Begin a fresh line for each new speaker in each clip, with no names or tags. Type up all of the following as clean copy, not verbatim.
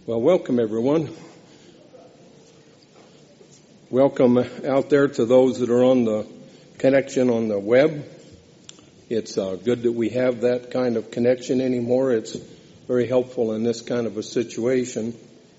Well, welcome everyone. Welcome out there to those that are on the connection on the web. It's good that we have that kind of connection anymore. It's very helpful in this kind of a situation.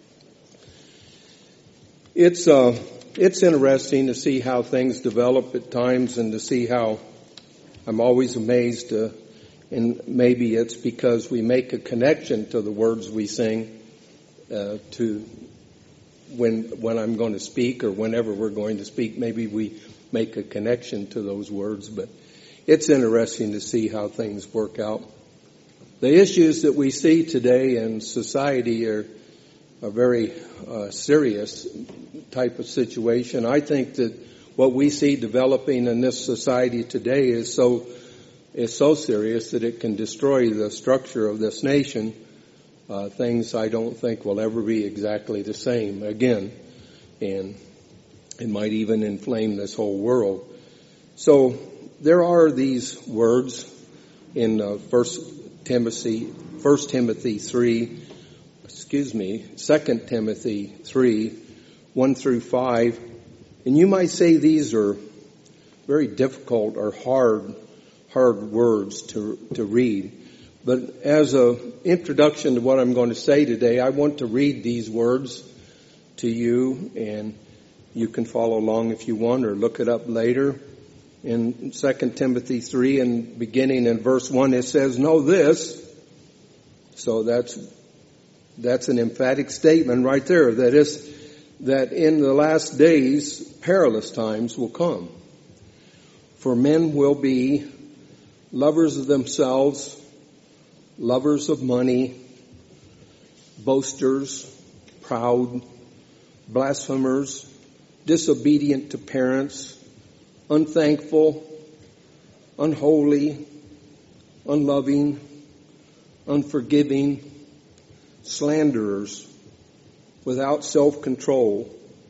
It's interesting to see how things develop at times and to see how I'm always amazed, and maybe it's because we make a connection to the words we sing to when I'm going to speak or whenever we're going to speak. Maybe we make a connection to those words, but it's interesting to see how things work out. The issues that we see today in society are a very serious type of situation. I think that what we see developing in this society today is so serious that it can destroy the structure of this nation. Things I don't think will ever be exactly the same again, and it might even inflame this whole world. So there are these words in 2 Timothy 3, 1 through 5, and you might say these are very difficult or hard words to read. But as an introduction to what I'm going to say today, I want to read these words to you, and you can follow along if you want or look it up later. In 2 Timothy 3, and beginning in verse 1, it says, "Know this." So that's an emphatic statement right there, that in the last days perilous times will come. For men will be lovers of themselves, lovers of money, boasters, proud, blasphemers, disobedient to parents, unthankful, unholy, unloving, unforgiving, slanderers, without self-control,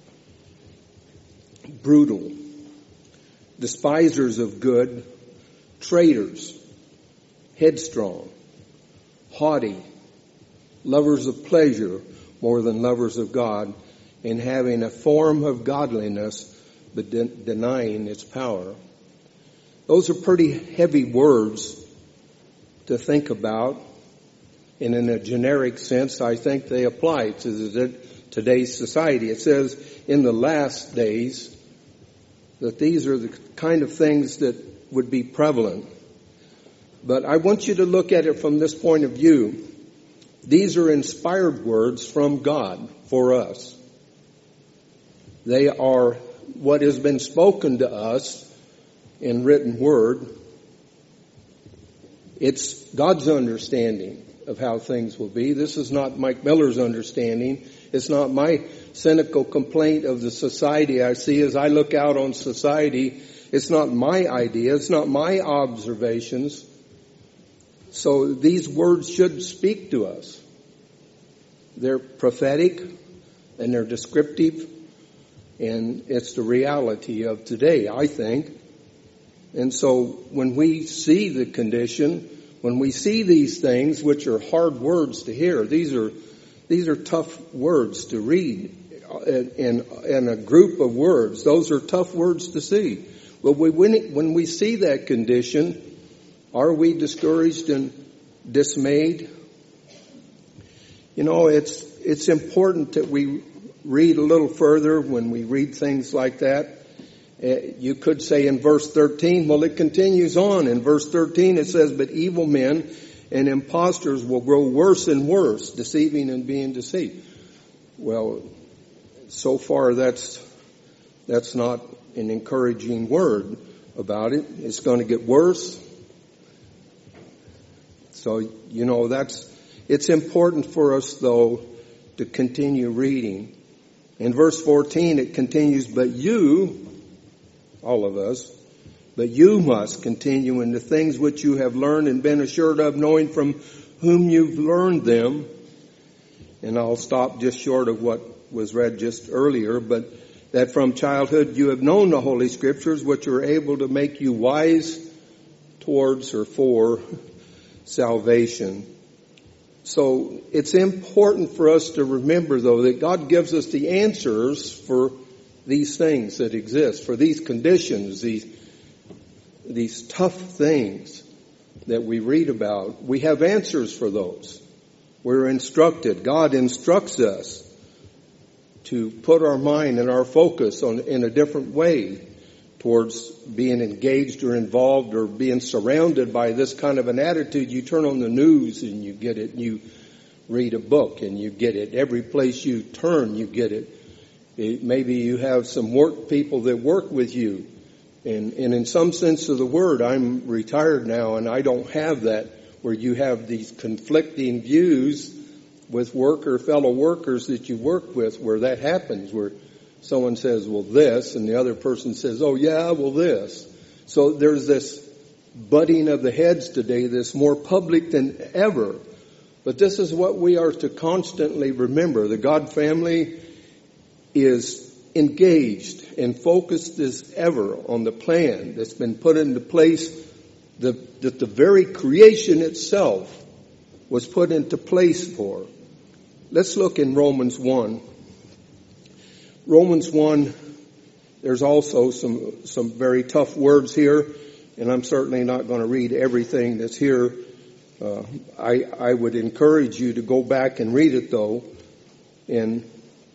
brutal, despisers of good, traitors, headstrong, haughty, lovers of pleasure more than lovers of God, and having a form of godliness but denying its power. Those are pretty heavy words to think about, and in a generic sense, I think they apply to today's society. It says in the last days that these are the kind of things that would be prevalent. But I want you to look at it from this point of view. These are inspired words from God for us. They are what has been spoken to us in written word. It's God's understanding of how things will be. This is not Mike Miller's understanding. It's not my cynical complaint of the society I see as I look out on society. It's not my idea. It's not my observations. So these words should speak to us. They're prophetic and they're descriptive, and it's the reality of today, I think. And so when we see the condition, when we see these things, which are hard words to hear, these are tough words to read in a group of words. Those are tough words to see. But when we see that condition, are we discouraged and dismayed? You know, it's important that we read a little further when we read things like that. You could say in verse 13, well, it continues on. In verse 13 it says, "But evil men and impostors will grow worse and worse, deceiving and being deceived." Well, so far that's not an encouraging word about it. It's going to get worse. So, you know, it's important for us, though, to continue reading. In verse 14, it continues, "But you," all of us, "but you must continue in the things which you have learned and been assured of, knowing from whom you've learned them." And I'll stop just short of what was read just earlier, but that from childhood you have known the Holy Scriptures, which are able to make you wise towards or for salvation. So it's important for us to remember, though, that God gives us the answers for these things that exist, for these conditions, these tough things that we read about. We have answers for those. We're instructed. God instructs us to put our mind and our focus in a different way towards being engaged or involved or being surrounded by this kind of an attitude. You turn on the news and you get it. You read a book and you get it. Every place you turn, you get it. Maybe you have some work people that work with you. And in some sense of the word, I'm retired now and I don't have that, where you have these conflicting views with fellow workers that you work with, where that happens, where someone says, well, this, and the other person says, oh, yeah, well, this. So there's this butting of the heads today that's more public than ever. But this is what we are to constantly remember. The God family is engaged and focused as ever on the plan that's been put into place, that the very creation itself was put into place for. Let's look in Romans 1. Romans 1, there's also some very tough words here, and I'm certainly not going to read everything that's here. I would encourage you to go back and read it, though. And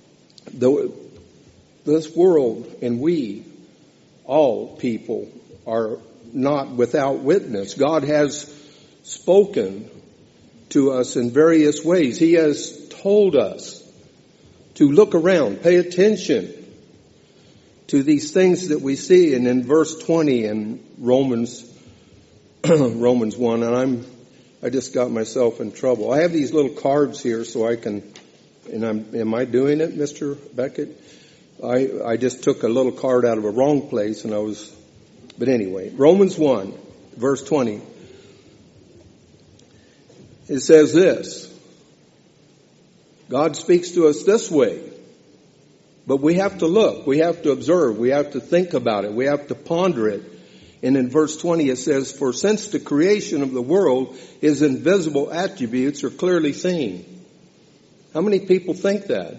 this world and we, all people, are not without witness. God has spoken to us in various ways. He has told us to look around, pay attention to these things that we see. And in verse 20 in Romans 1, and I just got myself in trouble. I have these little cards here so I can, am I doing it, Mr. Beckett? I just took a little card out of a wrong place but anyway, Romans 1, verse 20. It says this. God speaks to us this way, but we have to look, we have to observe, we have to think about it, we have to ponder it. And in verse 20 it says, for since the creation of the world, his invisible attributes are clearly seen. How many people think that?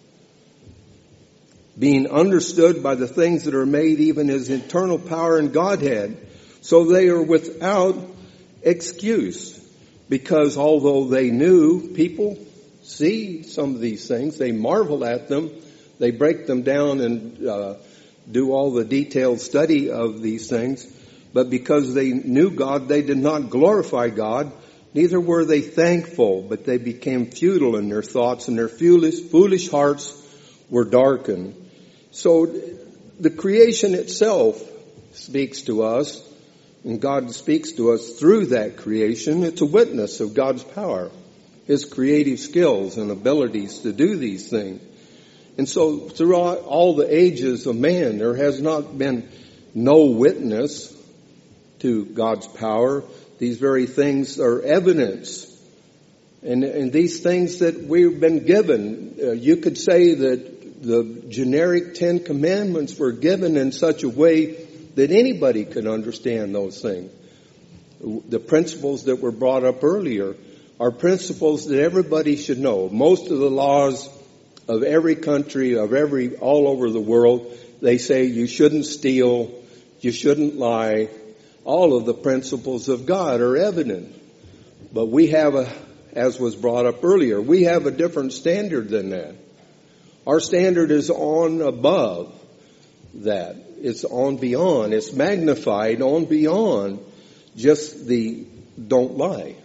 Being understood by the things that are made, even his eternal power and Godhead, so they are without excuse. Because although they knew, people see some of these things, they marvel at them, they break them down and do all the detailed study of these things. But because they knew God, they did not glorify God, neither were they thankful, but they became futile in their thoughts, and their foolish hearts were darkened. So the creation itself speaks to us, and God speaks to us through that creation. It's a witness of God's power, his creative skills and abilities to do these things. And so throughout all the ages of man, there has not been no witness to God's power. These very things are evidence. And these things that we've been given, you could say that the generic 10 Commandments were given in such a way that anybody could understand those things. The principles that were brought up earlier are principles that everybody should know. Most of the laws of every country, all over the world, they say you shouldn't steal, you shouldn't lie. All of the principles of God are evident. But we have as was brought up earlier, we have a different standard than that. Our standard is on above that. It's on beyond. It's magnified on beyond just the don't lie.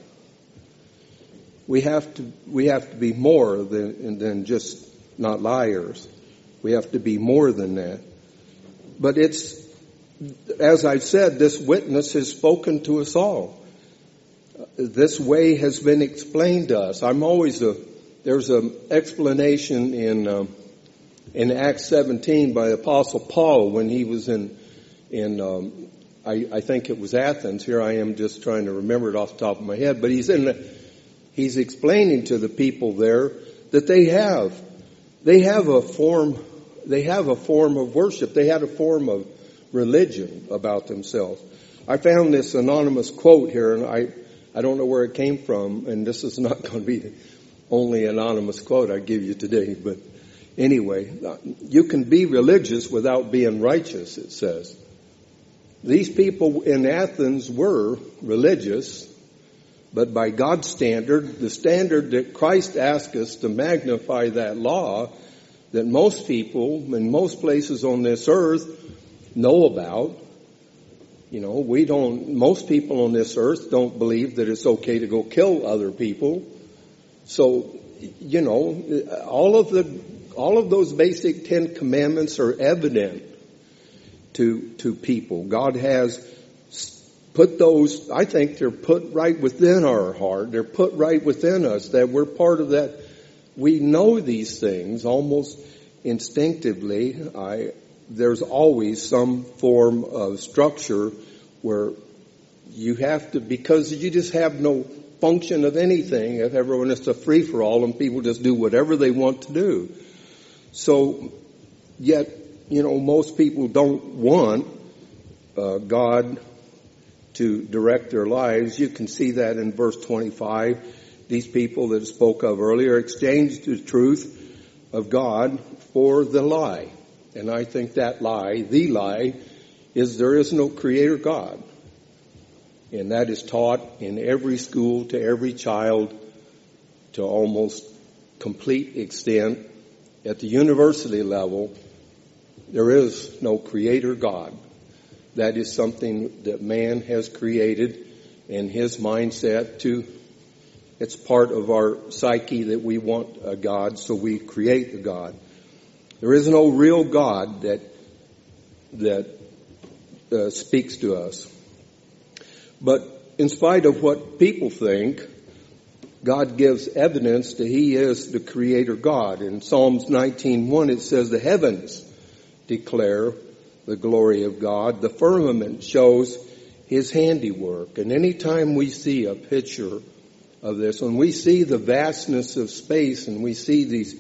We have to be more than just not liars. We have to be more than that. But it's, as I've said, this witness has spoken to us all. This way has been explained to us. There's an explanation in Acts 17 by the Apostle Paul when he was in I think it was Athens. Here I am just trying to remember it off the top of my head. But he's explaining to the people there that they have a form of worship. They had a form of religion about themselves. I found this anonymous quote here, and I don't know where it came from, and this is not going to be the only anonymous quote I give you today, but anyway, you can be religious without being righteous, it says. These people in Athens were religious, but by God's standard, the standard that Christ asked us to magnify that law that most people in most places on this earth know about. Most people on this earth don't believe that it's okay to go kill other people. So, all of those basic 10 commandments are evident to people. God has put those, I think they're put right within our heart. They're put right within us, that we're part of that. We know these things almost instinctively. There's always some form of structure where you have to, because you just have no function of anything. If everyone is a free-for-all and people just do whatever they want to do. So, yet, most people don't want God to direct their lives. You can see that in verse 25. These people that I spoke of earlier exchanged the truth of God for the lie. And I think that lie, the lie, is there is no creator God. And that is taught in every school to every child to almost complete extent. At the university level, there is no creator God. That is something that man has created in his mindset it's part of our psyche that we want a God, so we create a God. There is no real God that speaks to us. But in spite of what people think, God gives evidence that He is the Creator God. In Psalms 19:1 it says, the heavens declare the glory of God. The firmament shows His handiwork. And anytime we see a picture of this, when we see the vastness of space and we see these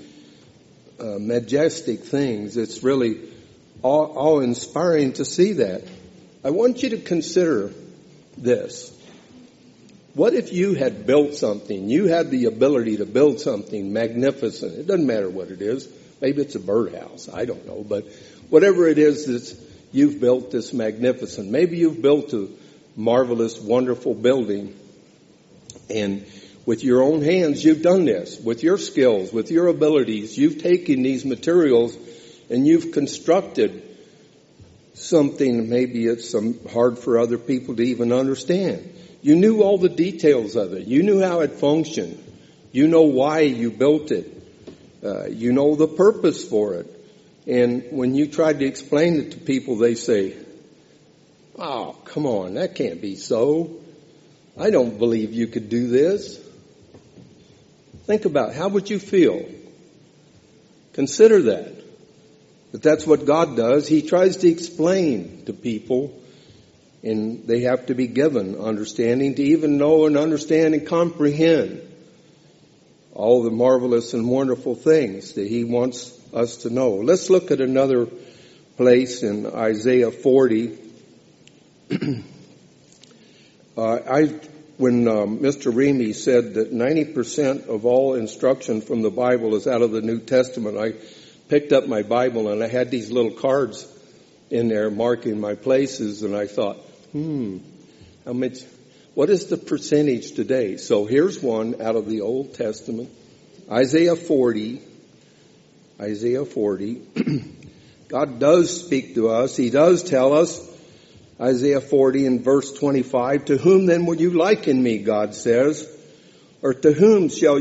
majestic things, it's really awe-inspiring to see that. I want you to consider this. What if you had built something? You had the ability to build something magnificent. It doesn't matter what it is. Maybe it's a birdhouse. I don't know. But whatever it is that you've built this magnificent. Maybe you've built a marvelous, wonderful building. And with your own hands, you've done this. With your skills, with your abilities, you've taken these materials and you've constructed something. Maybe it's hard for other people to even understand. You knew all the details of it. You knew how it functioned. You know why you built it. You know the purpose for it. And when you tried to explain it to people, they say, oh, come on, that can't be so. I don't believe you could do this. Think about how would you feel? Consider that. But that's what God does. He tries to explain to people, and they have to be given understanding to even know and understand and comprehend all the marvelous and wonderful things that He wants us to know. Let's look at another place in Isaiah 40. When Mr. Remy said that 90% of all instruction from the Bible is out of the New Testament, I picked up my Bible and I had these little cards in there marking my places, and I thought, how much? What is the percentage today? So here's one out of the Old Testament, Isaiah 40. Isaiah 40. God does speak to us. He does tell us. Isaiah 40 and verse 25, to whom then will you liken me, God says? Or to whom shall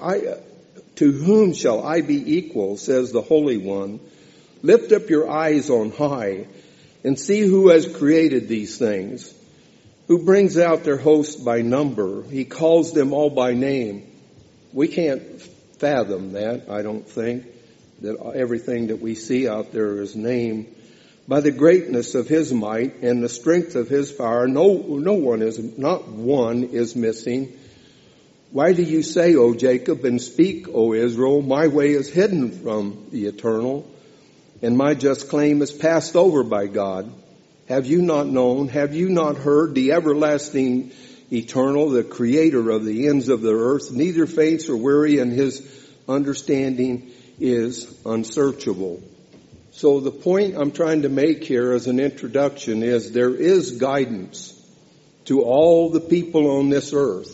I be equal, says the Holy One? Lift up your eyes on high and see who has created these things, who brings out their host by number. He calls them all by name. We can't fathom that, I don't think, that everything that we see out there is named. By the greatness of His might and the strength of His power, not one is missing. Why do you say, O Jacob, and speak, O Israel, my way is hidden from the eternal, and my just claim is passed over by God? Have you not known? Have you not heard? The everlasting eternal, the creator of the ends of the earth, neither faints or weary, and his understanding is unsearchable. So the point I'm trying to make here as an introduction is there is guidance to all the people on this earth.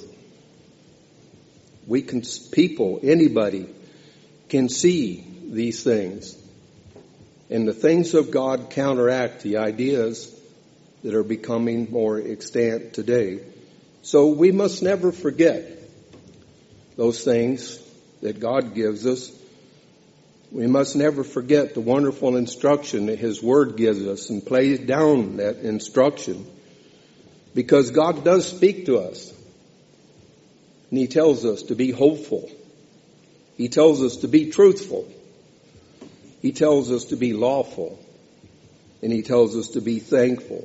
Anybody can see these things. And the things of God counteract the ideas that are becoming more extant today. So we must never forget those things that God gives us. We must never forget the wonderful instruction that His Word gives us and play down that instruction. Because God does speak to us. And He tells us to be hopeful. He tells us to be truthful. He tells us to be lawful. And He tells us to be thankful.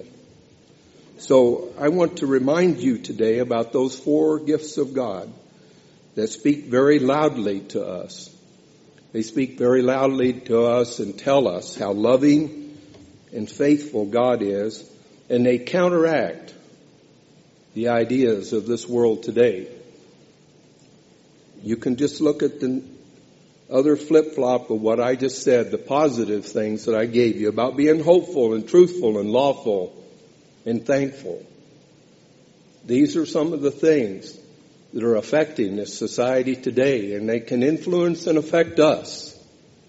So I want to remind you today about those 4 gifts of God that speak very loudly to us. They speak very loudly to us and tell us how loving and faithful God is. And they counteract the ideas of this world today. You can just look at the other flip-flop of what I just said, the positive things that I gave you about being hopeful and truthful and lawful and thankful. These are some of the things that are affecting this society today, and they can influence and affect us.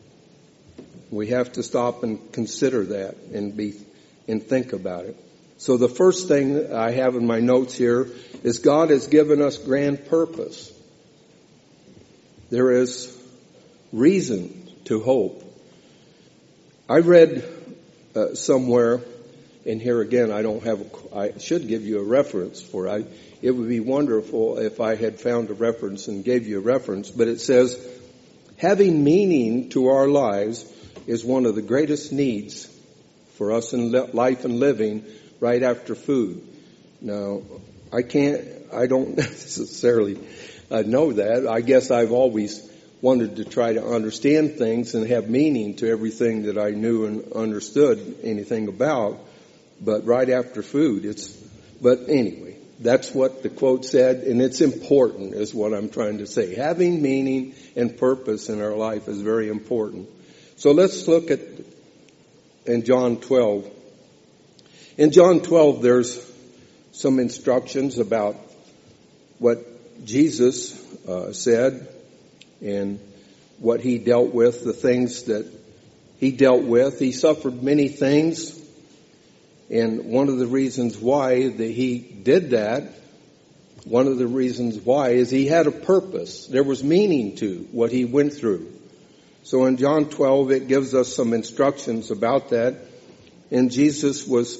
We have to stop and consider that and think about it. So the first thing I have in my notes here is God has given us grand purpose. There is reason to hope. I read somewhere, and here again I should give you a reference for it. It would be wonderful if I had found a reference and gave you a reference, but it says, having meaning to our lives is one of the greatest needs for us in life and living right after food. Now, I don't necessarily know that. I guess I've always wanted to try to understand things and have meaning to everything that I knew and understood anything about. But right after food, but anyway, that's what the quote said, and it's important is what I'm trying to say. Having meaning and purpose in our life is very important. So let's look at in John 12. In John 12, there's some instructions about what Jesus said and what He dealt with, the things that He dealt with. He suffered many things. And one of the reasons why that He did that, one of the reasons why is He had a purpose. There was meaning to what He went through. So in John 12, it gives us some instructions about that. And Jesus was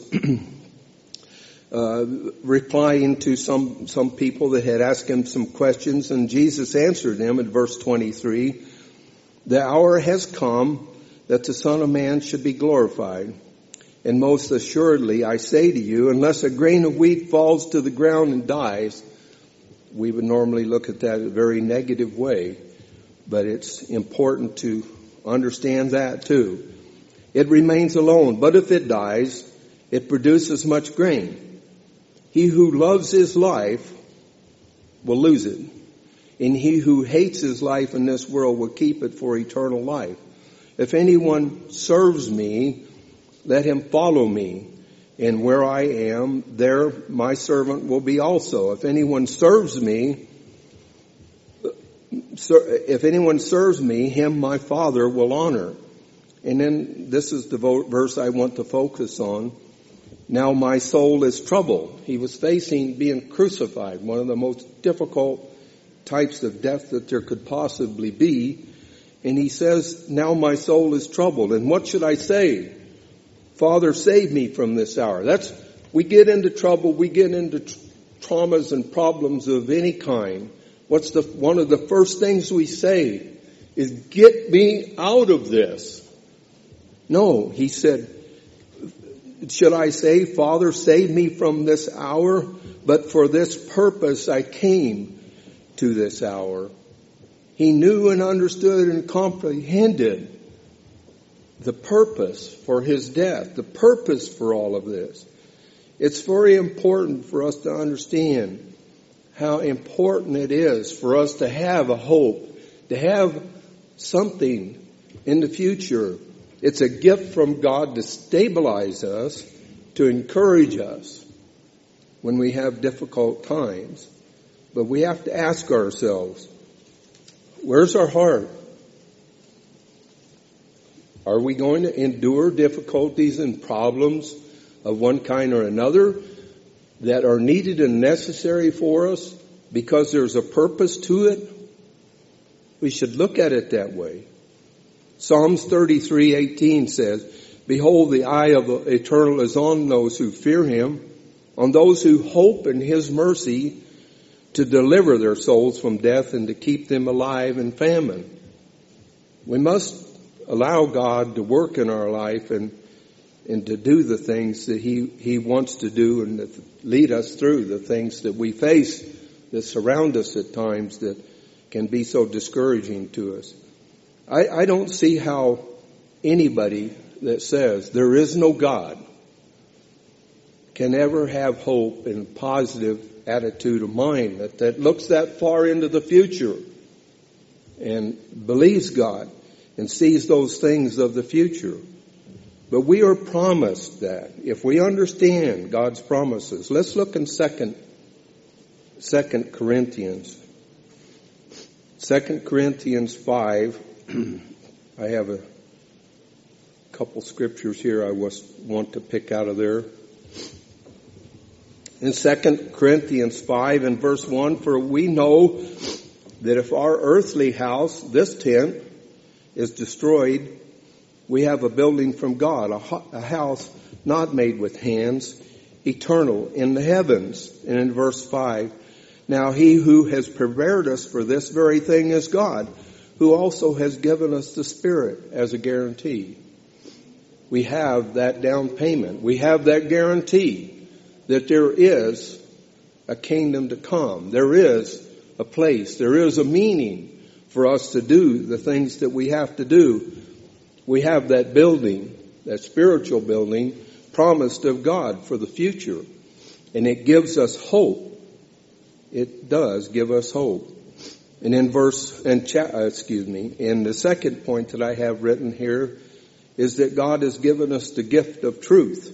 replying to some people that had asked Him some questions. And Jesus answered them in verse 23, the hour has come that the Son of Man should be glorified. And most assuredly, I say to you, unless a grain of wheat falls to the ground and dies, we would normally look at that a very negative way, but it's important to understand that too. It remains alone, but if it dies, it produces much grain. He who loves his life will lose it, and he who hates his life in this world will keep it for eternal life. If anyone serves me, let him follow me, and where I am, there my servant will be also. If anyone serves me, him my Father will honor. And then this is the verse I want to focus on. Now my soul is troubled. He was facing being crucified, one of the most difficult types of death that there could possibly be. And he says, now my soul is troubled. And what should I say? Father, save me from this hour. We get into trouble, we get into traumas and problems of any kind. One of the first things we say is, get me out of this. No, he said, should I say, Father, save me from this hour? But for this purpose I came to this hour. He knew and understood and comprehended the purpose for His death, the purpose for all of this. It's very important for us to understand how important it is for us to have a hope, to have something in the future. It's a gift from God to stabilize us, to encourage us when we have difficult times. But we have to ask ourselves, where's our heart? Are we going to endure difficulties and problems of one kind or another that are needed and necessary for us because there's a purpose to it? We should look at it that way. Psalms 33:18 says, "Behold, the eye of the Eternal is on those who fear Him, on those who hope in His mercy, to deliver their souls from death and to keep them alive in famine." We must allow God to work in our life and to do the things that He wants to do, and to lead us through the things that we face that surround us at times that can be so discouraging to us. I don't see how anybody that says there is no God can ever have hope and positive attitude of mind that looks that far into the future and believes God and sees those things of the future. But we are promised that if we understand God's promises. Let's look in 2 Corinthians. 2 Corinthians 5. I have a couple scriptures here I want to pick out of there. In 2 Corinthians 5 and verse 1, "For we know that if our earthly house, this tent, is destroyed, we have a building from God, a house not made with hands, eternal in the heavens." And in verse 5, "Now He who has prepared us for this very thing is God, who also has given us the Spirit as a guarantee." We have that down payment. We have that guarantee that there is a kingdom to come. There is a place. There is a meaning for us to do the things that we have to do. We have that building, that spiritual building, promised of God for the future. And it gives us hope. It does give us hope. And in in the second point that I have written here is that God has given us the gift of truth.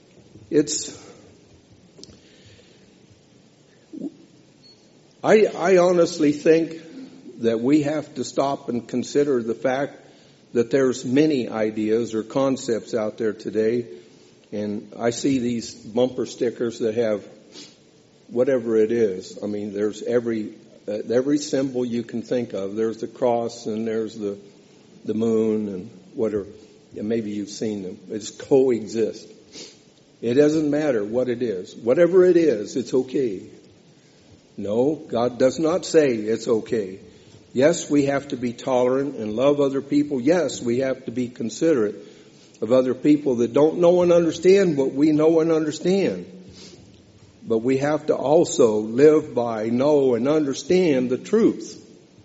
I honestly think that we have to stop and consider the fact that there's many ideas or concepts out there today. And I see these bumper stickers that have whatever it is. I mean, there's every symbol you can think of. There's the cross and there's the moon and whatever. And maybe you've seen them. It's coexist. It doesn't matter what it is. Whatever it is, it's okay. No, God does not say it's okay. Yes, we have to be tolerant and love other people. Yes, we have to be considerate of other people that don't know and understand what we know and understand. But we have to also live by, know, and understand the truth.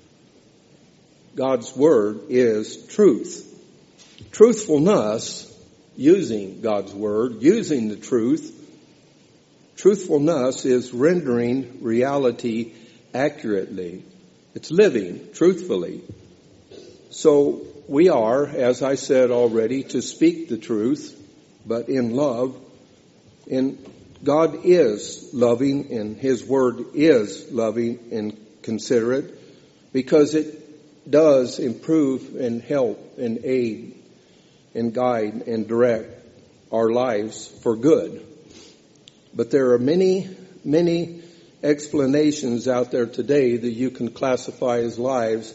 God's Word is truth. Truthfulness, using God's Word, using the truth. Truthfulness is rendering reality accurately. It's living truthfully. So we are, as I said already, to speak the truth, but in love. And God is loving, and His Word is loving and considerate, because it does improve and help and aid and guide and direct our lives for good. But there are many, many explanations out there today that you can classify as lies.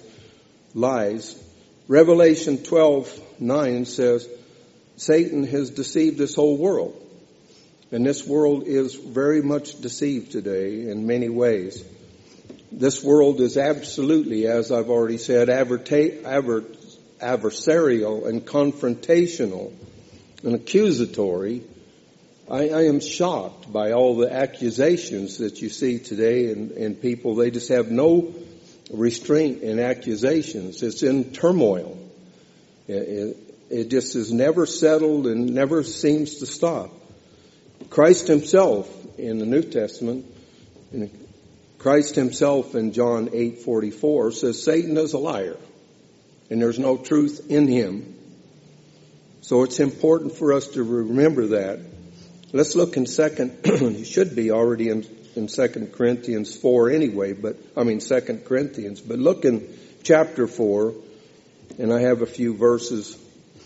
Revelation 12:9 says, Satan has deceived this whole world. And this world is very much deceived today in many ways. This world is absolutely, as I've already said, adversarial and confrontational and accusatory. I am shocked by all the accusations that you see today in people. They just have no restraint in accusations. It's in turmoil. It just is never settled and never seems to stop. Christ Himself in the New Testament, Christ himself in John 8:44 says Satan is a liar and there's no truth in him. So it's important for us to remember that. Let's look in you should be already in 2 Corinthians 4 anyway, 2 Corinthians, but look in chapter 4, and I have a few verses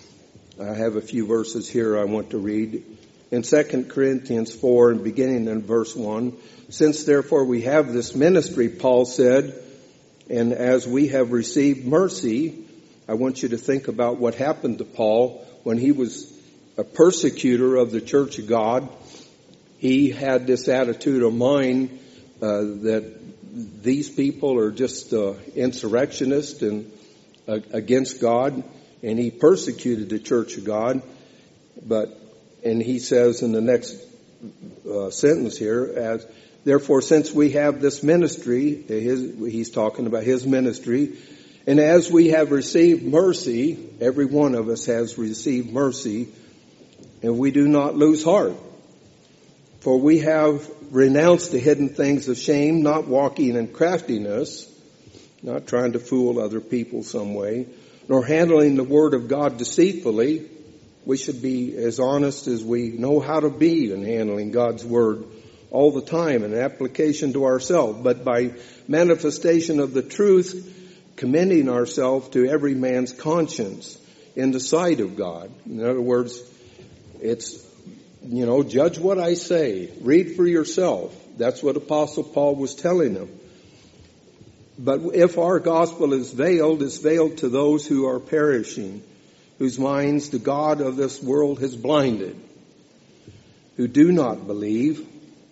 here I want to read. In 2 Corinthians 4 and beginning in verse 1, since therefore we have this ministry, Paul said, and as we have received mercy, I want you to think about what happened to Paul when he was a persecutor of the church of God. He had this attitude of mind that these people are just insurrectionists and against God, and he persecuted the church of God. And he says in the next sentence here, therefore, since we have this ministry, he's talking about his ministry, and as we have received mercy, every one of us has received mercy, and we do not lose heart. For we have renounced the hidden things of shame, not walking in craftiness, not trying to fool other people some way, nor handling the word of God deceitfully. We should be as honest as we know how to be in handling God's word all the time, in application to ourselves, but by manifestation of the truth, commending ourselves to every man's conscience in the sight of God. In other words, it's, judge what I say. Read for yourself. That's what Apostle Paul was telling them. But if our gospel is veiled, it's veiled to those who are perishing, whose minds the God of this world has blinded, who do not believe,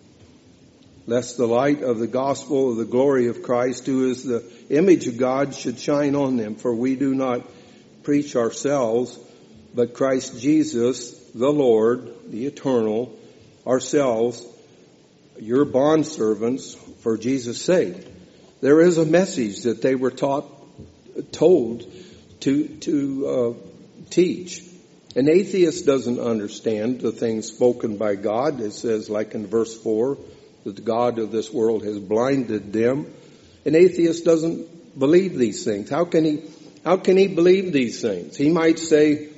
lest the light of the gospel of the glory of Christ, who is the image of God, should shine on them. For we do not preach ourselves, but Christ Jesus, the Lord, the eternal, ourselves, your bondservants, for Jesus' sake. There is a message that they were told to teach. An atheist doesn't understand the things spoken by God. It says, like in verse 4, that the God of this world has blinded them. An atheist doesn't believe these things. How can he believe these things? He might say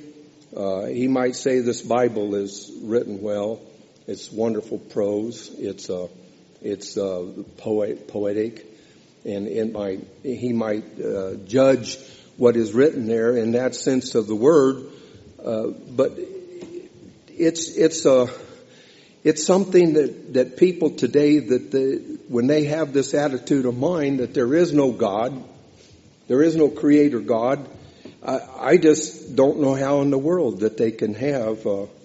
this Bible is written well. It's wonderful prose. It's poetic, and he might judge what is written there in that sense of the word. But it's something that people today, when they have this attitude of mind that there is no God, there is no creator God, I just don't know how in the world that they can have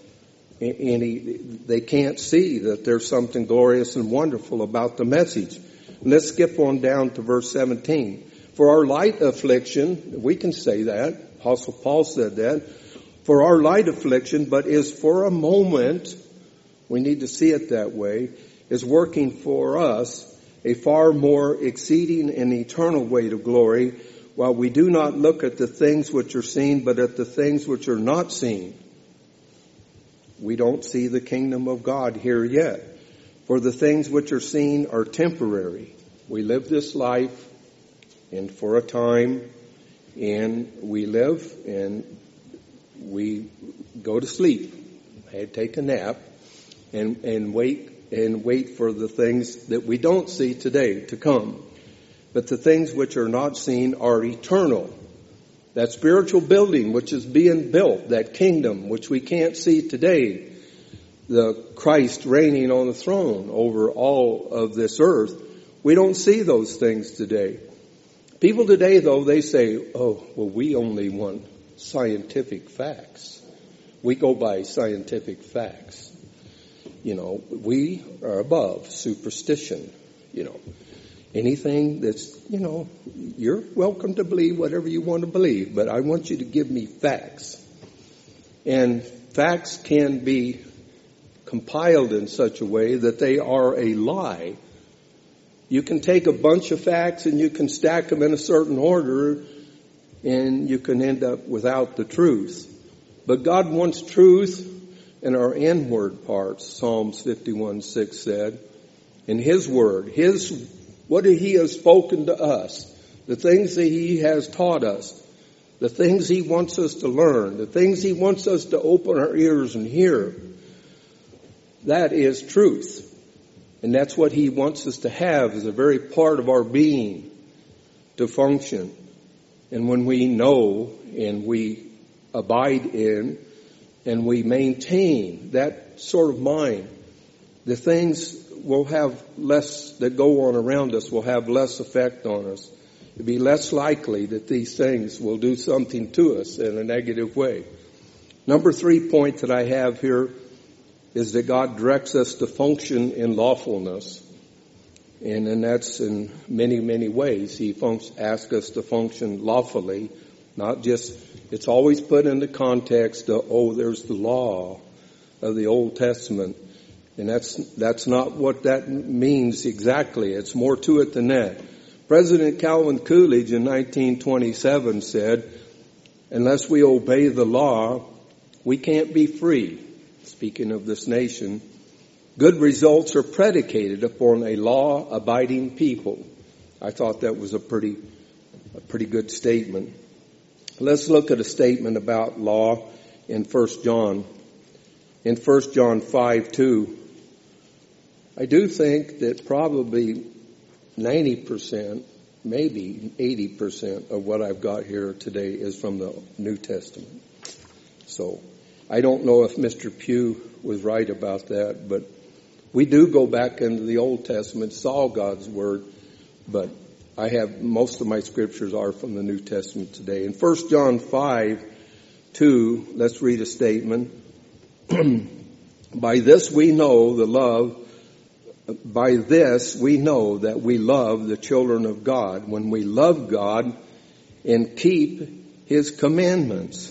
they can't see that there's something glorious and wonderful about the message. And let's skip on down to verse 17. For our light affliction, we can say that, Apostle Paul said that, for our light affliction, but is for a moment, we need to see it that way, is working for us a far more exceeding and eternal weight of glory, while we do not look at the things which are seen, but at the things which are not seen. We don't see the kingdom of God here yet. For the things which are seen are temporary. We live this life, and for a time, and we live, and we go to sleep, take a nap, and wait for the things that we don't see today to come. But the things which are not seen are eternal. That spiritual building which is being built, that kingdom which we can't see today, the Christ reigning on the throne over all of this earth, we don't see those things today. People today, though, they say, we only want scientific facts. We go by scientific facts. We are above superstition, Anything that's, you're welcome to believe whatever you want to believe, but I want you to give me facts. And facts can be compiled in such a way that they are a lie. You can take a bunch of facts and you can stack them in a certain order and you can end up without the truth. But God wants truth in our inward parts, Psalms 51:6 said. In His Word, His what He has spoken to us, the things that He has taught us, the things He wants us to learn, the things He wants us to open our ears and hear. That is truth. And that's what He wants us to have as a very part of our being to function. And when we know and we abide in and we maintain that sort of mind, the things will have less that go on around us will have less effect on us. It'll be less likely that these things will do something to us in a negative way. Number 3 point that I have here is that God directs us to function in lawfulness. And that's in many, many ways. He asks us to function lawfully, not just, it's always put in the context of, there's the law of the Old Testament. And that's not what that means exactly. It's more to it than that. President Calvin Coolidge in 1927 said, unless we obey the law, we can't be free. Speaking of this nation, good results are predicated upon a law-abiding people. I thought that was a pretty good statement. Let's look at a statement about law in 1 John. In 1 John 5:2, I do think that probably 90%, maybe 80% of what I've got here today is from the New Testament. So I don't know if Mr. Pugh was right about that, but we do go back into the Old Testament. It's all God's Word, but I have most of my scriptures are from the New Testament today. In 1 John 5:2, let's read a statement. By this we know that we love the children of God, when we love God and keep His commandments.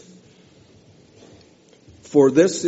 For this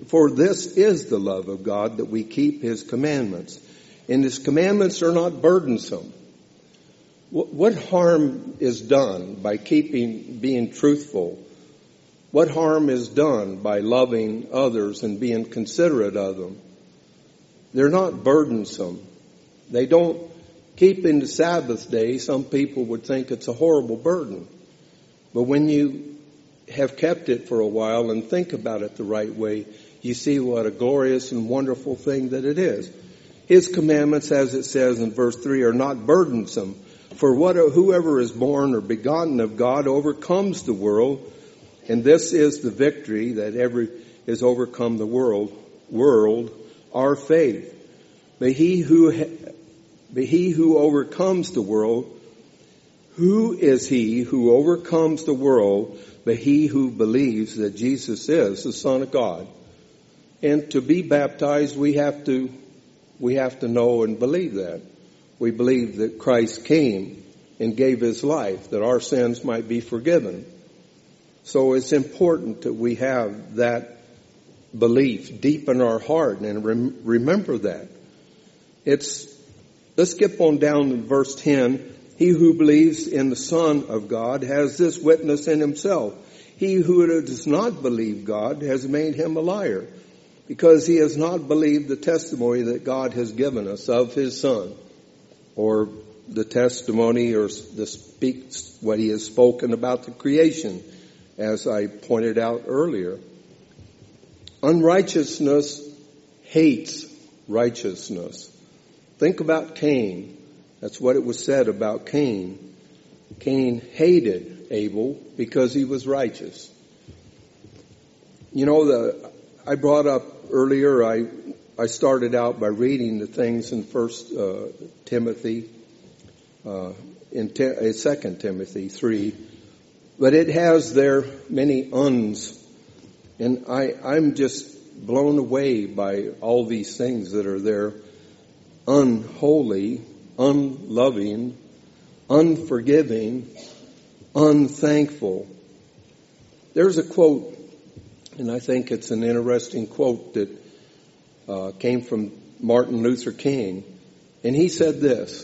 is the love of God, that we keep His commandments. And His commandments are not burdensome. What harm is done by being truthful? What harm is done by loving others and being considerate of them? They're not burdensome. They don't keeping the Sabbath day. Some people would think it's a horrible burden. But when you have kept it for a while and think about it the right way, you see what a glorious and wonderful thing that it is. His commandments, as it says in verse 3, are not burdensome. For whoever is born or begotten of God overcomes the world, and this is the victory that is overcome the world, our faith. But he who overcomes the world, who is he who overcomes the world, but he who believes that Jesus is the Son of God? And to be baptized, we have to know and believe that. We believe that Christ came and gave His life that our sins might be forgiven. So it's important that we have that belief deep in our heart and remember that. Let's skip on down to verse 10. He who believes in the Son of God has this witness in himself. He who does not believe God has made him a liar, because he has not believed the testimony that God has given us of His Son, or the testimony or what He has spoken about the creation, as I pointed out earlier. Unrighteousness hates righteousness. Think about Cain. That's what it was said about Cain. Cain hated Abel because he was righteous. You know, I brought up earlier, I started out by reading the things in 1 Timothy, in 2 Timothy 3, but it has there many uns, and I'm just blown away by all these things that are there. Unholy, unloving, unforgiving, unthankful. There's a quote, and I think it's an interesting quote that came from Martin Luther King, and he said this.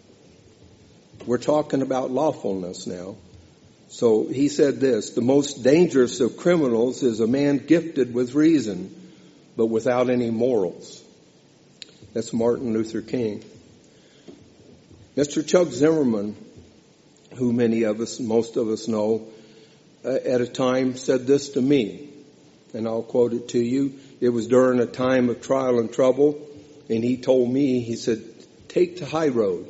We're talking about lawfulness now. So he said this: the most dangerous of criminals is a man gifted with reason, but without any morals. That's Martin Luther King. Mr. Chuck Zimmerman, who most of us know, at a time said this to me, and I'll quote it to you. It was during a time of trial and trouble, and he told me, he said, take the high road.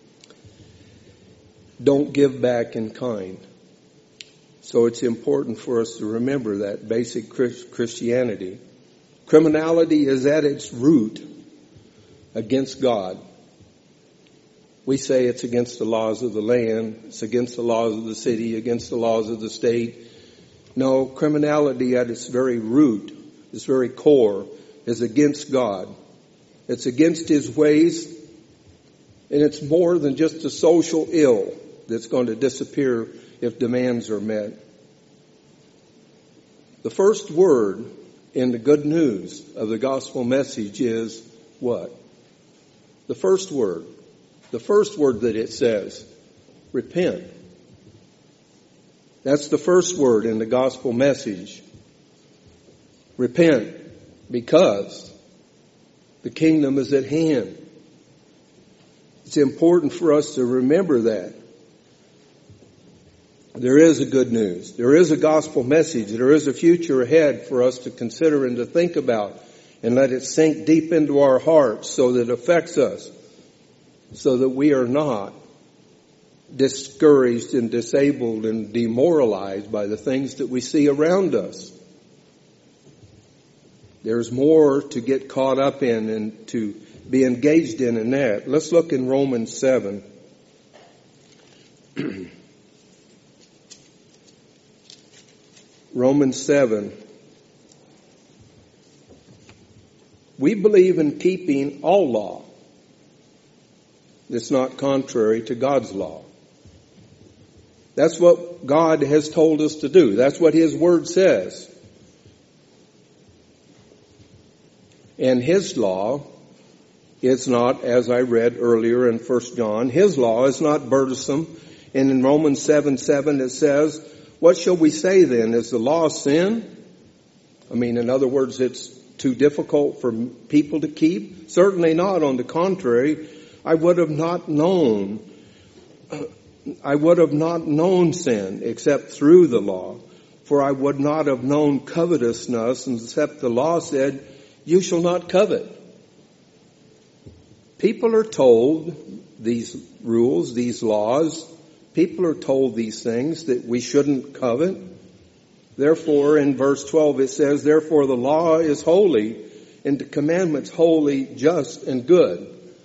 Don't give back in kind. So it's important for us to remember that basic Christianity. Criminality is at its root against God. We say it's against the laws of the land, it's against the laws of the city, against the laws of the state. No, criminality at its very root, its very core, is against God. It's against His ways, and it's more than just a social ill that's going to disappear if demands are met. The first word in the good news of the gospel message is what? The first word that it says, repent. That's the first word in the gospel message. Repent, because the kingdom is at hand. It's important for us to remember that. There is a good news. There is a gospel message. There is a future ahead for us to consider and to think about, and let it sink deep into our hearts so that it affects us, so that we are not discouraged and disabled and demoralized by the things that we see around us. There's more to get caught up in and to be engaged in that. Let's look in Romans 7. Romans 7. We believe in keeping all law that's not contrary to God's law. That's what God has told us to do. That's what His Word says. And His law is not, as I read earlier in 1 John, His law is not burdensome. And in Romans 7:7 it says, what shall we say then? Is the law sin? I mean, in other words, it's too difficult for people to keep? Certainly not. On the contrary, I would have not known sin except through the law. For I would not have known covetousness except the law said, you shall not covet. People are told these rules, these laws. People are told these things that we shouldn't covet. Therefore, in verse 12 it says, therefore the law is holy, and the commandments holy, just, and good.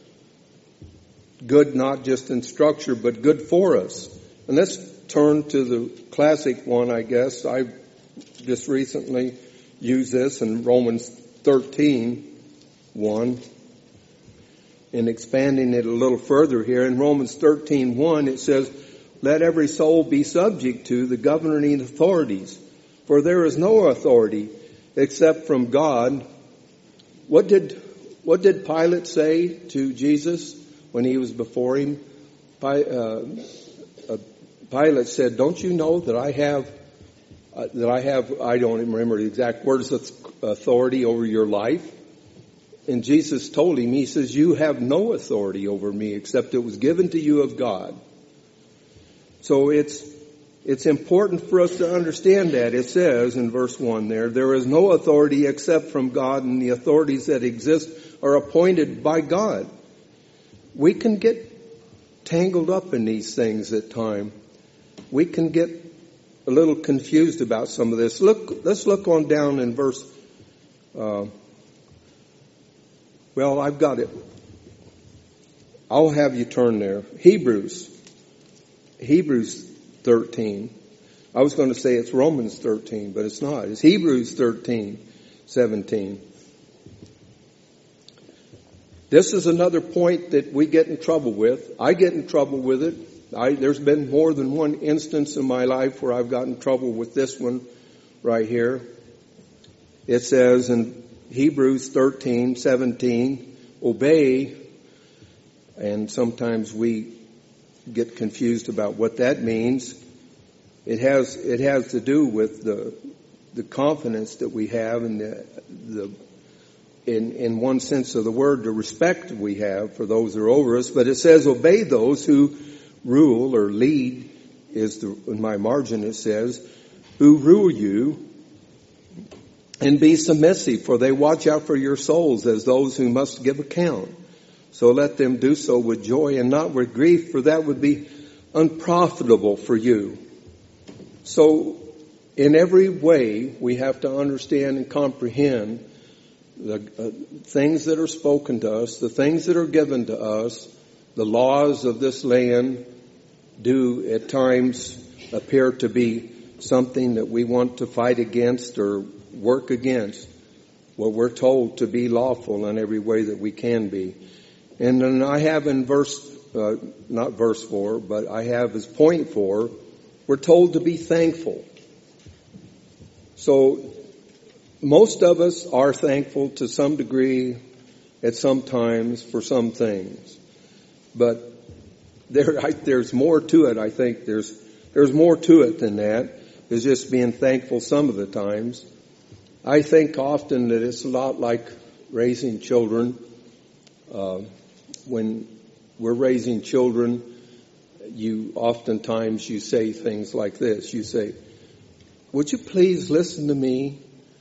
Good not just in structure, but good for us. And let's turn to the classic one, I guess. I just recently used this in Romans 13:1. In expanding it a little further here, in Romans 13:1 it says, let every soul be subject to the governing authorities, for there is no authority except from God. What did Pilate say to Jesus when he was before him? Pilate said, don't you know that I have, I don't even remember the exact words, authority over your life? And Jesus told him, he says, you have no authority over me except it was given to you of God. So it's important for us to understand that. It says in verse 1 there is no authority except from God, and the authorities that exist are appointed by God. We can get tangled up in these things at times. We can get a little confused about some of this. Let's look on down in verse, I've got it. I'll have you turn there. Hebrews 13. I was going to say it's Romans 13, but it's not. It's Hebrews 13:17. This is another point that we get in trouble with. I get in trouble with it. There's been more than one instance in my life where I've gotten in trouble with this one right here. It says in Hebrews 13:17, obey, and sometimes we get confused about what that means. It has to do with the confidence that we have and the in one sense of the word, the respect we have for those who are over us, but it says obey those who rule or lead, in my margin it says, who rule you, and be submissive, for they watch out for your souls as those who must give account. So let them do so with joy and not with grief, for that would be unprofitable for you. So in every way, we have to understand and comprehend the things that are spoken to us, the things that are given to us. The laws of this land do at times appear to be something that we want to fight against or work against. What we're told to be lawful in every way that we can be. And then I have in not verse 4, but I have as point 4, we're told to be thankful. So most of us are thankful to some degree at some times for some things. But there's more to it. I think there's more to it than that. There's just being thankful some of the times. I think often that it's a lot like raising children. When we're raising children, oftentimes you say things like this. You say, would you please listen to me?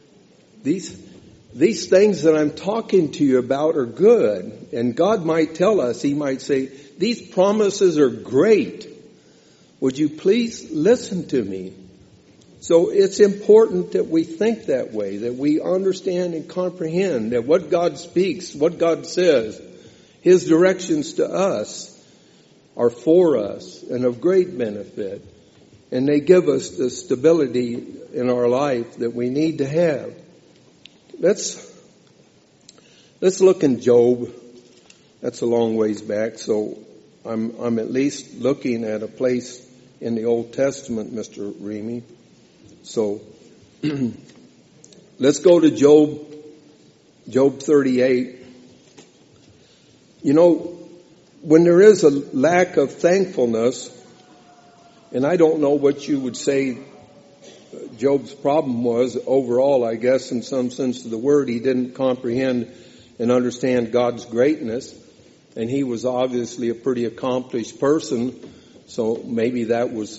These things that I'm talking to you about are good. And God might tell us, He might say, these promises are great. Would you please listen to me? So it's important that we think that way, that we understand and comprehend that what God speaks, what God says, His directions to us are for us and of great benefit. And they give us the stability in our life that we need to have. Let's look in Job. That's a long ways back, so I'm at least looking at a place in the Old Testament, Mr. Remy. So let's go to Job 38. You know, when there is a lack of thankfulness, and I don't know what you would say Job's problem was overall, I guess, in some sense of the word. He didn't comprehend and understand God's greatness, and he was obviously a pretty accomplished person, so maybe it was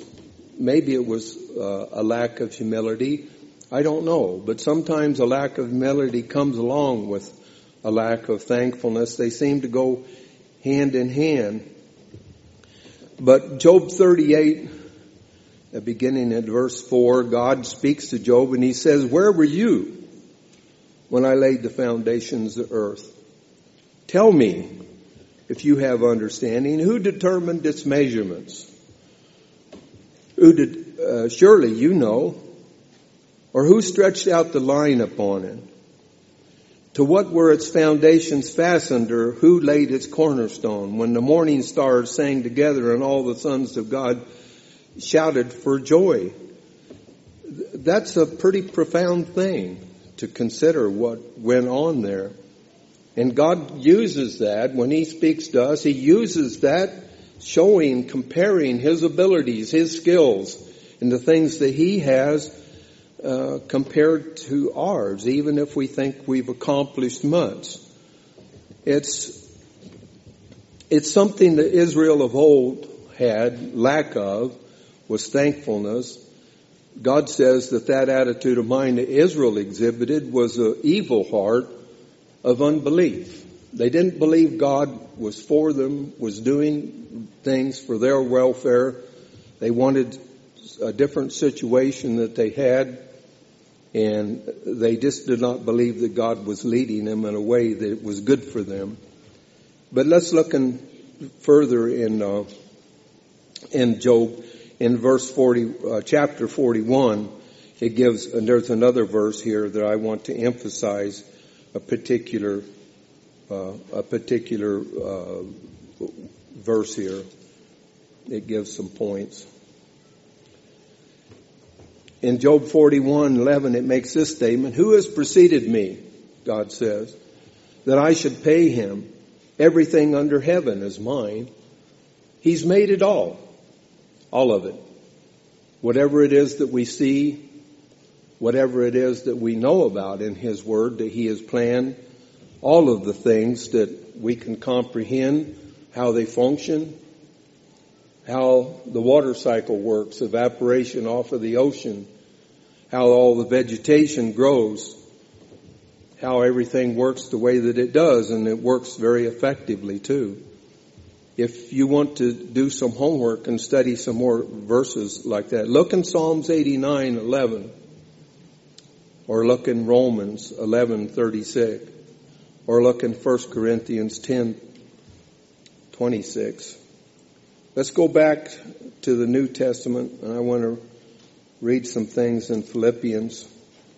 a lack of humility. I don't know, but sometimes a lack of humility comes along with a lack of thankfulness. They seem to go hand in hand. But Job 38, beginning at verse 4, God speaks to Job and He says, where were you when I laid the foundations of the earth? Tell me if you have understanding. Who determined its measurements? Surely you know. Or who stretched out the line upon it? To what were its foundations fastened, or who laid its cornerstone? When the morning stars sang together and all the sons of God shouted for joy. That's a pretty profound thing to consider what went on there. And God uses that when He speaks to us. He uses that showing, comparing His abilities, His skills, and the things that He has compared to ours, even if we think we've accomplished much. It's something that Israel of old had lack of, was thankfulness. God says that attitude of mind that Israel exhibited was an evil heart of unbelief. They didn't believe God was for them, was doing things for their welfare. They wanted a different situation that they had, and they just did not believe that God was leading them in a way that was good for them. But let's look further in Job. In verse 40, chapter 41, it gives, and there's another verse here that I want to emphasize a particular verse here. It gives some points. In Job 41:11, it makes this statement: who has preceded me, God says, that I should pay him? Everything under heaven is mine. He's made it all of it. Whatever it is that we see, whatever it is that we know about in His Word that He has planned, all of the things that we can comprehend, how they function, how the water cycle works, evaporation off of the ocean, how all the vegetation grows, how everything works the way that it does, and it works very effectively too. If you want to do some homework and study some more verses like that, look in Psalms 89:11, or look in Romans 11:36, or look in 1 Corinthians 10:26. Let's go back to the New Testament, and I want to read some things in Philippians.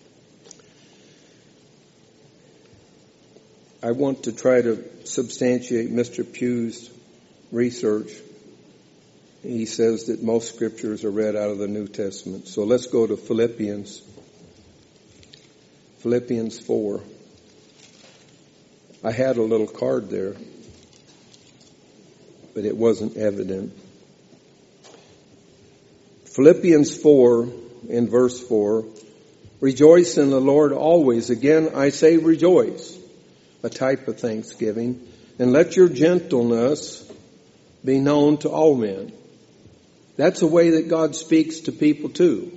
I want to try to substantiate Mr. Pugh's research. He says that most scriptures are read out of the New Testament. So let's go to Philippians 4. I had a little card there, but it wasn't evident. Philippians 4 in verse 4, rejoice in the Lord always. Again, I say rejoice, a type of thanksgiving. And let your gentleness be known to all men. That's a way that God speaks to people too.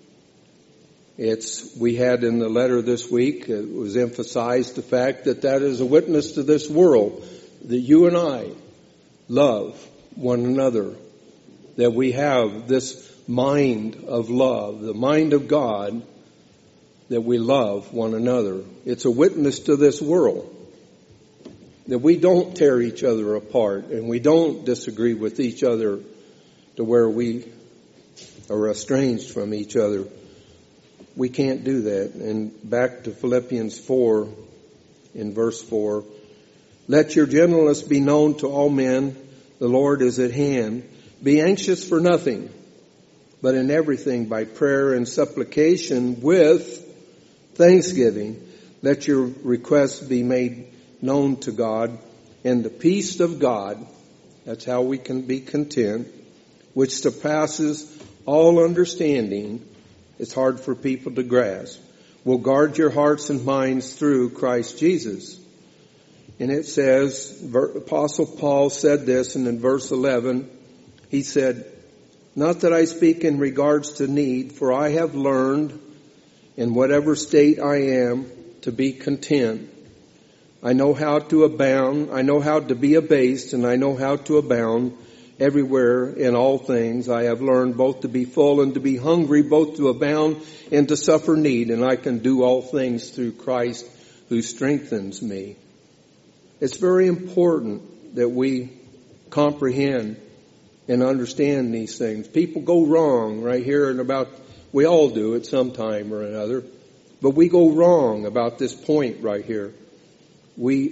We had in the letter this week, it was emphasized the fact that is a witness to this world, that you and I love one another, that we have this mind of love, the mind of God, that we love one another. It's a witness to this world, that we don't tear each other apart and we don't disagree with each other to where we are estranged from each other. We can't do that. And back to Philippians 4 in verse 4. Let your gentleness be known to all men. The Lord is at hand. Be anxious for nothing, but in everything by prayer and supplication with thanksgiving. Let your requests be made known to God. And the peace of God, that's how we can be content, which surpasses all understanding. It's hard for people to grasp. Will guard your hearts and minds through Christ Jesus. And it says, Apostle Paul said this, and in verse 11, he said, not that I speak in regards to need, for I have learned in whatever state I am to be content. I know how to abound, I know how to be abased, and I know how to abound. Everywhere in all things I have learned both to be full and to be hungry, both to abound and to suffer need, and I can do all things through Christ who strengthens me. It's very important that we comprehend and understand these things. People go wrong right here and about, we all do at some time or another, but we go wrong about this point right here. We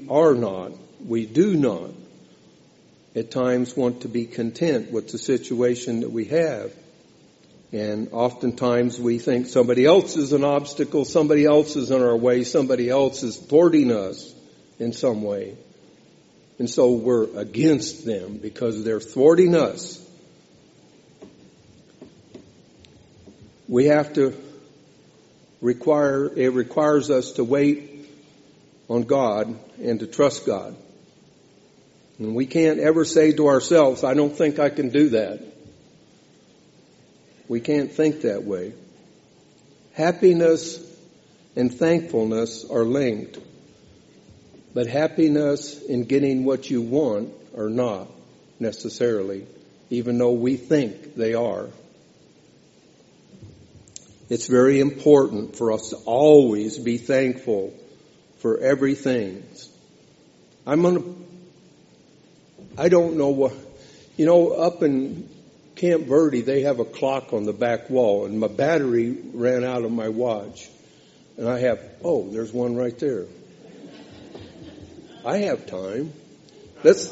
do not at times want to be content with the situation that we have. And oftentimes we think somebody else is an obstacle, somebody else is in our way, somebody else is thwarting us in some way. And so we're against them because they're thwarting us. It requires us to wait on God and to trust God. And we can't ever say to ourselves, I don't think I can do that. We can't think that way. Happiness and thankfulness are linked. But happiness in getting what you want are not necessarily, even though we think they are. It's very important for us to always be thankful for everything. I don't know what, up in Camp Verde, they have a clock on the back wall, and my battery ran out of my watch. And I have, there's one right there. I have time. Let's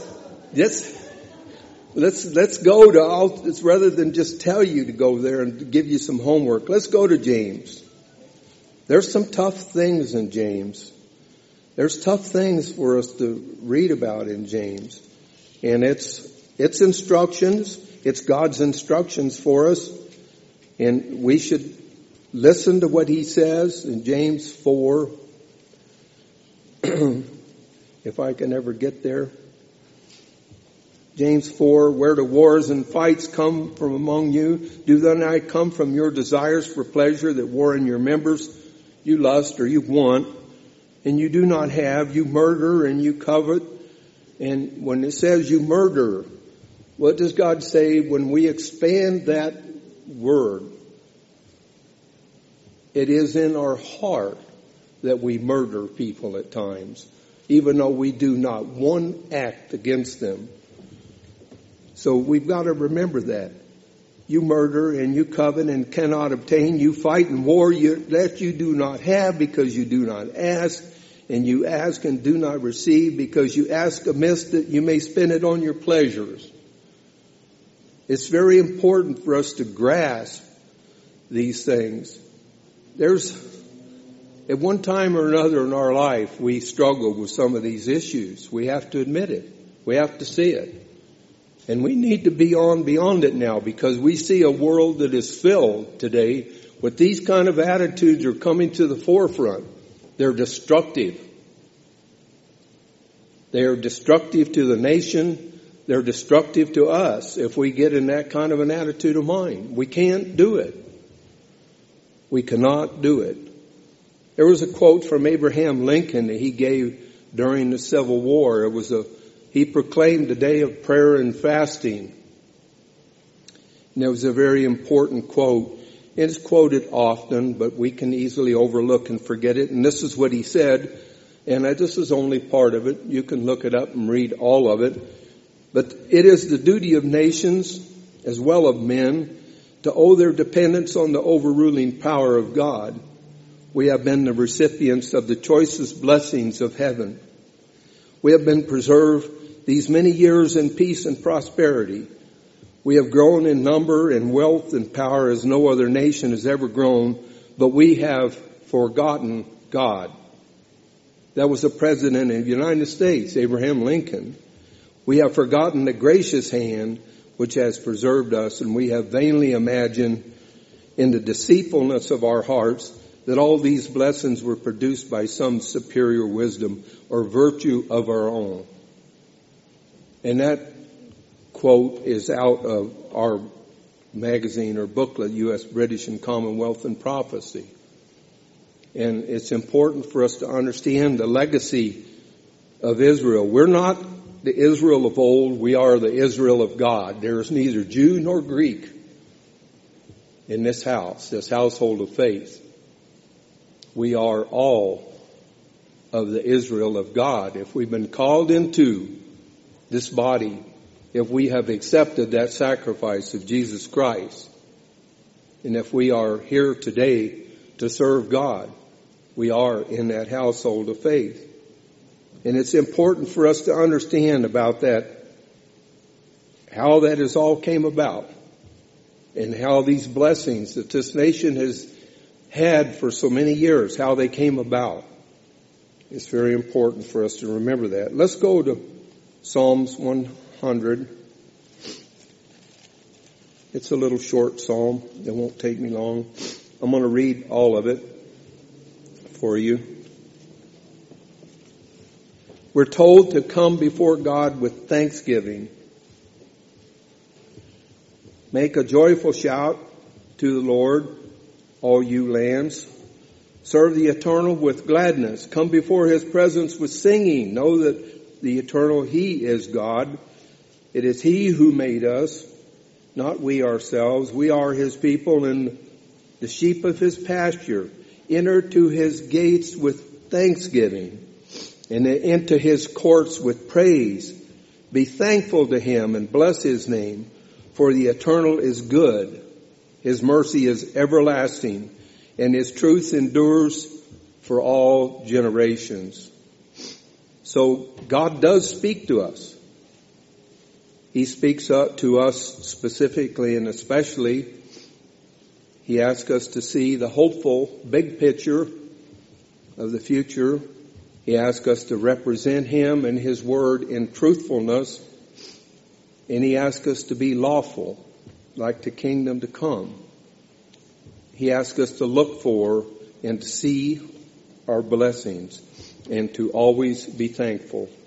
go to, it's rather than just tell you to go there and give you some homework. Let's go to James. There's some tough things in James. There's tough things for us to read about in James. And it's instructions. It's God's instructions for us. And we should listen to what he says in James 4. if I can ever get there. James 4, where do wars and fights come from among you? Do they not come from your desires for pleasure that war in your members? You lust or you want, and you do not have. You murder and you covet. And when it says you murder, what does God say when we expand that word? It is in our heart that we murder people at times, even though we do not one act against them. So we've got to remember that. You murder and you covet and cannot obtain. You fight and war that you do not have because you do not ask. And you ask and do not receive because you ask amiss that you may spend it on your pleasures. It's very important for us to grasp these things. At one time or another in our life, we struggle with some of these issues. We have to admit it. We have to see it. And we need to be on beyond it now, because we see a world that is filled today with these kind of attitudes are coming to the forefront. They're destructive. They are destructive to the nation. They're destructive to us if we get in that kind of an attitude of mind. We can't do it. We cannot do it. There was a quote from Abraham Lincoln that he gave during the Civil War. He proclaimed a day of prayer and fasting. And it was a very important quote. It's quoted often, but we can easily overlook and forget it. And this is what he said, and this is only part of it. You can look it up and read all of it. But it is the duty of nations, as well of men, to owe their dependence on the overruling power of God. We have been the recipients of the choicest blessings of heaven. We have been preserved these many years in peace and prosperity. We have grown in number and wealth and power as no other nation has ever grown, but we have forgotten God. That was the President of the United States, Abraham Lincoln. We have forgotten the gracious hand which has preserved us, and we have vainly imagined in the deceitfulness of our hearts that all these blessings were produced by some superior wisdom or virtue of our own. And that quote is out of our magazine or booklet, U.S. British and Commonwealth and Prophecy. And it's important for us to understand the legacy of Israel. We're not the Israel of old. We are the Israel of God. There is neither Jew nor Greek in this house, this household of faith. We are all of the Israel of God. If we've been called into this body, if we have accepted that sacrifice of Jesus Christ, and if we are here today to serve God, we are in that household of faith. And it's important for us to understand about that, how that has all came about, and how these blessings that this nation has had for so many years, how they came about. It's very important for us to remember that. Let's go to Psalms 100. It's a little short psalm. It won't take me long. I'm going to read all of it for you. We're told to come before God with thanksgiving. Make a joyful shout to the Lord, all you lands. Serve the Eternal with gladness. Come before His presence with singing. Know that the Eternal, He is God. It is He who made us, not we ourselves. We are His people and the sheep of His pasture. Enter to His gates with thanksgiving and into His courts with praise. Be thankful to Him and bless His name, for the Eternal is good. His mercy is everlasting, and His truth endures for all generations. So God does speak to us. He speaks up to us specifically and especially. He asks us to see the hopeful big picture of the future. He asks us to represent Him and His Word in truthfulness. And He asks us to be lawful, like the kingdom to come. He asks us to look for and to see our blessings. and to always be thankful